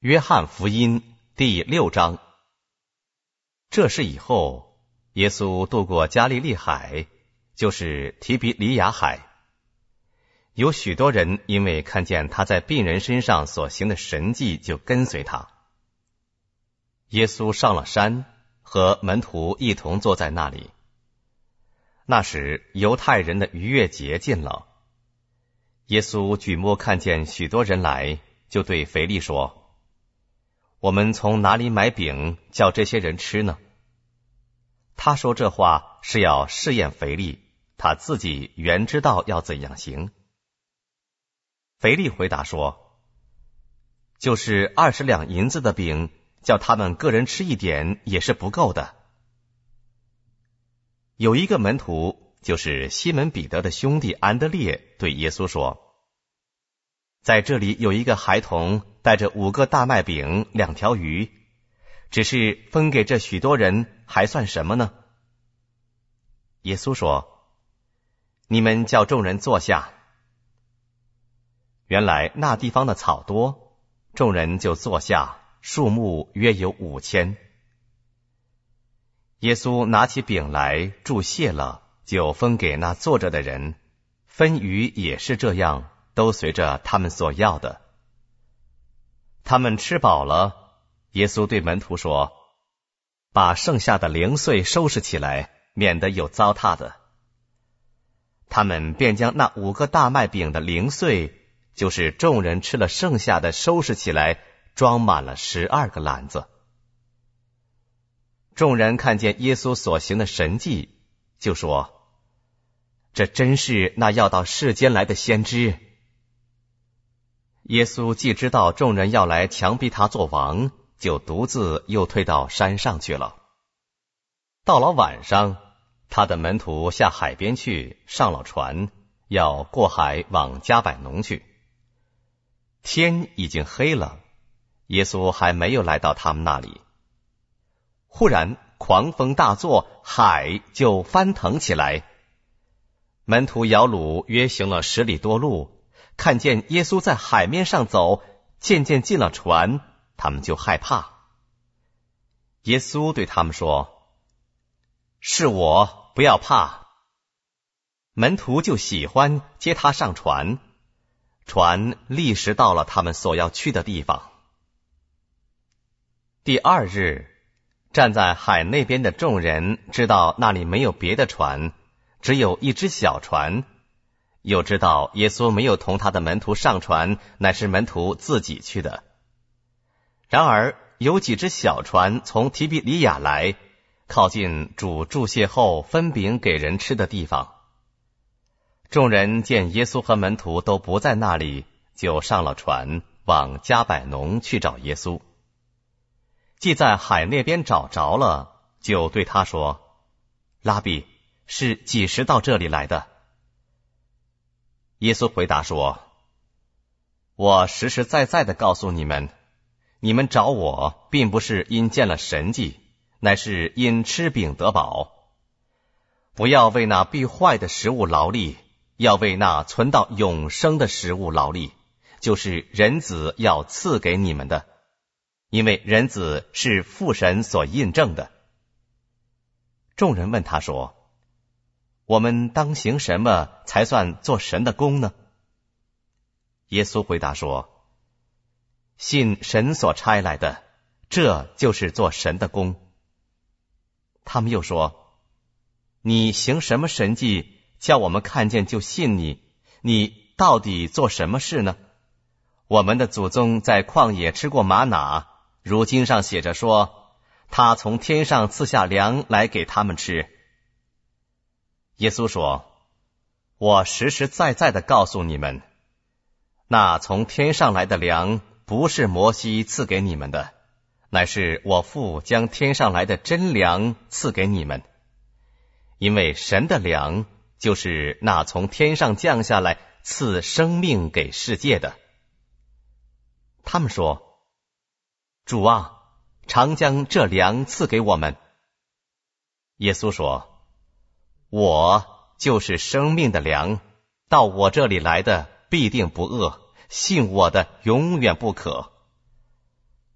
约翰福音第6章。这事以后，耶稣渡过加利利海，就是提比里亚海。有许多人因为看见他在病人身上所行的神迹，就跟随他。耶稣上了山，和门徒一同坐在那里。那时犹太人的逾越节近了，耶稣举目看见许多人来，就对腓力说：我们从哪里买饼叫这些人吃呢？他说这话是要试验腓力，他自己原知道要怎样行。腓力回答说：就是20两银子的饼，叫他们个人吃一点也是不够的。有一个门徒，就是西门彼得的兄弟安德烈，对耶稣说：在这里有一个孩童带着5个大麦饼2条鱼，只是分给这许多人，还算什么呢？耶稣说：你们叫众人坐下。原来那地方的草多，众人就坐下，数目约有5000。耶稣拿起饼来，祝谢了，就分给那坐着的人，分鱼也是这样，都随着他们所要的。他们吃饱了，耶稣对门徒说：把剩下的零碎收拾起来，免得有糟蹋的。他们便将那5个大麦饼的零碎，就是众人吃了剩下的，收拾起来，装满了12个篮子。众人看见耶稣所行的神迹，就说：这真是那要到世间来的先知。耶稣既知道众人要来强逼他做王，就独自又退到山上去了。到了晚上，他的门徒下海边去，上了船，要过海往加百农去。天已经黑了，耶稣还没有来到他们那里。忽然狂风大作，海就翻腾起来。门徒摇橹约行了10里多路，看见耶稣在海面上走，渐渐进了船，他们就害怕。耶稣对他们说：是我，不要怕。门徒就喜欢接他上船，船立时到了他们所要去的地方。第2日，站在海那边的众人知道那里没有别的船，只有一只小船，又知道耶稣没有同他的门徒上船，乃是门徒自己去的。然而有几只小船从提比里亚来，靠近主祝谢后分饼给人吃的地方。众人见耶稣和门徒都不在那里，就上了船，往加百农去找耶稣。既在海那边找着了，就对他说：拉比，是几时到这里来的？耶稣回答说：我实实在在的告诉你们，你们找我，并不是因见了神迹，乃是因吃饼得饱。不要为那必坏的食物劳力，要为那存到永生的食物劳力，就是人子要赐给你们的，因为人子是父神所印证的。众人问他说：我们当行什么才算做神的工呢？耶稣回答说：信神所差来的，这就是做神的工。他们又说：你行什么神迹，叫我们看见就信你？你到底做什么事呢？我们的祖宗在旷野吃过玛拿，如经上写着说，他从天上赐下粮来给他们吃。耶稣说：我实实在在的告诉你们，那从天上来的粮不是摩西赐给你们的，乃是我父将天上来的真粮赐给你们。因为神的粮就是那从天上降下来赐生命给世界的。他们说：主啊，常将这粮赐给我们。耶稣说：我就是生命的粮，到我这里来的必定不饿，信我的永远不渴。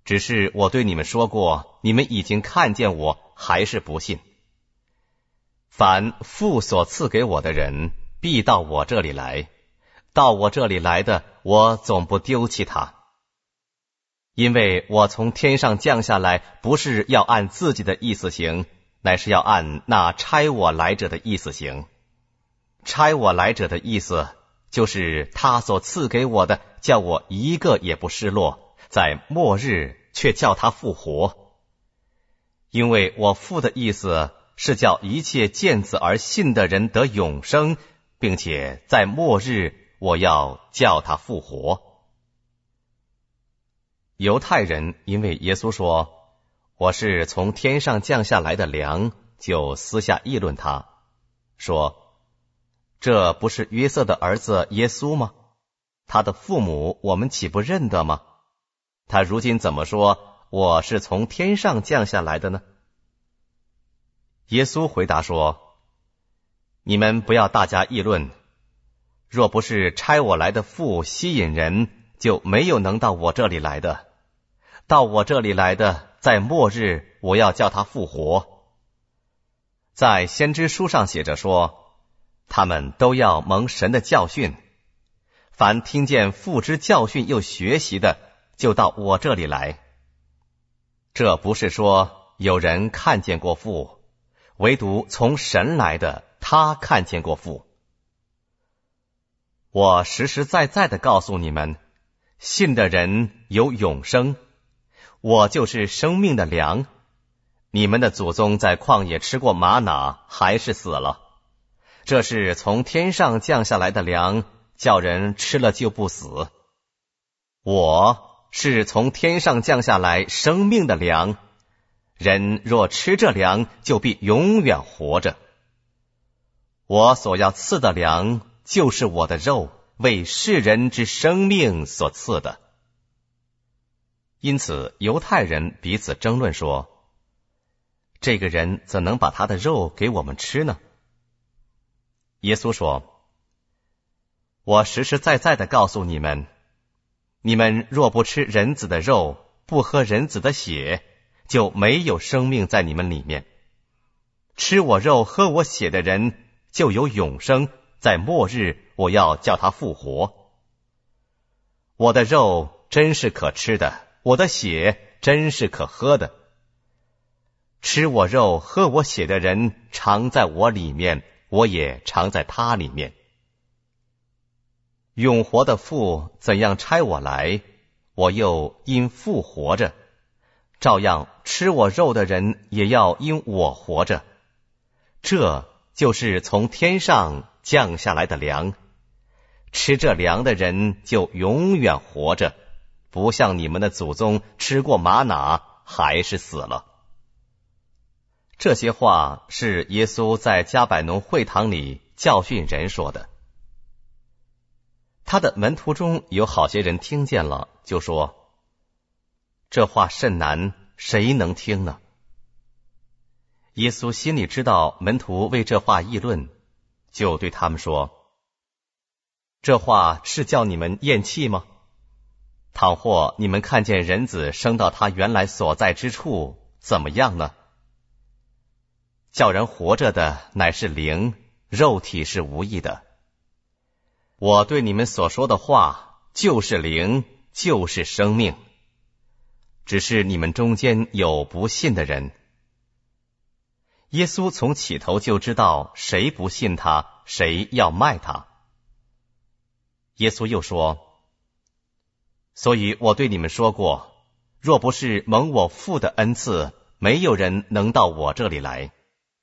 只是我对你们说过，你们已经看见我，还是不信。凡父所赐给我的人，必到我这里来，到我这里来的，我总不丢弃他。因为我从天上降下来，不是要按自己的意思行，乃是要按那差我来者的意思行。差我来者的意思，就是他所赐给我的，叫我一个也不失落，在末日却叫他复活。因为我父的意思是叫一切见子而信的人得永生，并且在末日我要叫他复活。犹太人因为耶稣说我是从天上降下来的粮，就私下议论他，说这不是约瑟的儿子耶稣吗？他的父母我们岂不认得吗？他如今怎么说我是从天上降下来的呢？耶稣回答说，你们不要大家议论，若不是差我来的父吸引人，就没有能到我这里来的。到我这里来的，在末日我要叫他复活。在先知书上写着说，他们都要蒙神的教训，凡听见父之教训又学习的，就到我这里来。这不是说有人看见过父，唯独从神来的，他看见过父。我实实在在的告诉你们，信的人有永生，我就是生命的粮。你们的祖宗在旷野吃过玛拿，还是死了。这是从天上降下来的粮，叫人吃了就不死。我是从天上降下来生命的粮，人若吃这粮，就必永远活着。我所要赐的粮，就是我的肉，为世人之生命所赐的。因此犹太人彼此争论说，这个人怎能把他的肉给我们吃呢？耶稣说，我实实在在的告诉你们，你们若不吃人子的肉，不喝人子的血，就没有生命在你们里面。吃我肉喝我血的人就有永生，在末日我要叫他复活。我的肉真是可吃的，我的血真是可喝的。吃我肉喝我血的人常在我里面，我也常在他里面。永活的父怎样差我来，我又因父活着，照样吃我肉的人也要因我活着。这就是从天上降下来的粮，吃这粮的人就永远活着，不像你们的祖宗吃过玛拿，还是死了。这些话是耶稣在迦百农会堂里教训人说的。他的门徒中有好些人听见了，就说，这话甚难，谁能听呢？耶稣心里知道门徒为这话议论，就对他们说，这话是叫你们厌弃吗？倘或你们看见人子升到他原来所在之处，怎么样呢？叫人活着的乃是灵，肉体是无益的。我对你们所说的话，就是灵，就是生命。只是你们中间有不信的人。耶稣从起头就知道谁不信他，谁要卖他。耶稣又说，所以我对你们说过，若不是蒙我父的恩赐，没有人能到我这里来。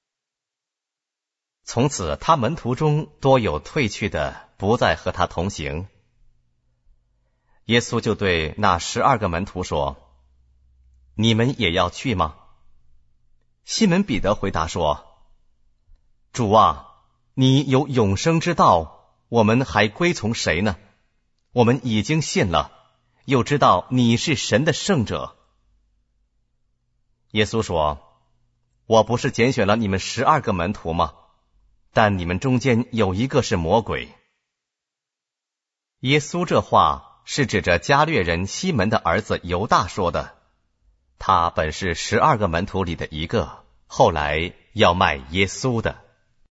从此他门徒中多有退去的，不再和他同行。耶稣就对那12个门徒说，你们也要去吗？西门彼得回答说，主啊，你有永生之道，我们还归从谁呢？我们已经信了，又知道你是神的圣者。耶稣说，我不是拣选了你们12个门徒吗？但你们中间有一个是魔鬼。耶稣这话是指着加略人西门的儿子犹大说的， 他本是12个门徒里的一个，后来要卖耶稣的。